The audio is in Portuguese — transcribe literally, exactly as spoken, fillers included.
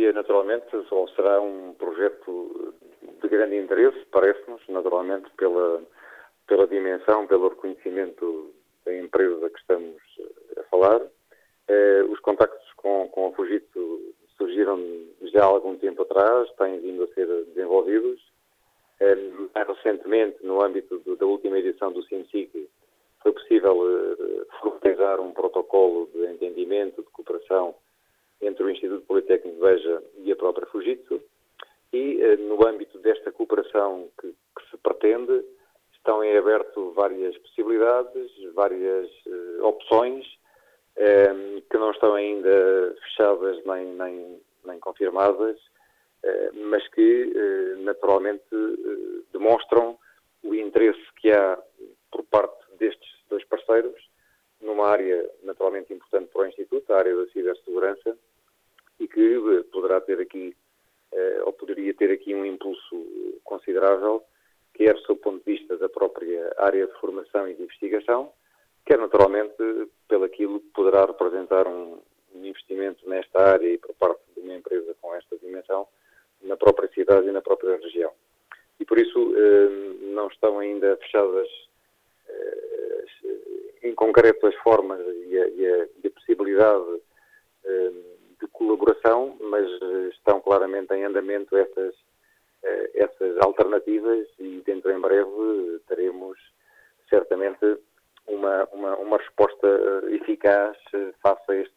seria naturalmente, ou será um projeto de grande interesse, parece-nos, naturalmente, pela, pela dimensão, pelo reconhecimento da empresa que estamos a falar. Eh, os contactos com, com a Fujitsu surgiram já há algum tempo atrás, têm vindo a ser desenvolvidos. Eh, mais recentemente, no âmbito do, da última edição do SIMSIC, foi possível eh, formalizar um protocolo de entendimento, de cooperação entre o Instituto Politécnico de Beja e a própria Fujitsu, e eh, no âmbito desta cooperação que, que se pretende, estão em aberto várias possibilidades, várias eh, opções, eh, que não estão ainda fechadas nem, nem, nem confirmadas, eh, mas que eh, naturalmente eh, demonstram o interesse que há por parte destes dois parceiros numa área naturalmente importante para o Instituto, a área da cibersegurança, e que eh, poderá ter aqui, eh, ou poderia ter aqui um impulso considerável, quer sob o ponto de vista da própria área de formação e de investigação, quer naturalmente pelo aquilo que poderá representar um, um investimento nesta área e por parte de uma empresa com esta dimensão na própria cidade e na própria região. E por isso eh, não estão ainda fechadas eh, em concreto as formas e a, e a, e a possibilidade eh, de colaboração, mas estão claramente em andamento essas, eh, essas alternativas e dentro em breve teremos certamente uma, uma, uma resposta eficaz face a este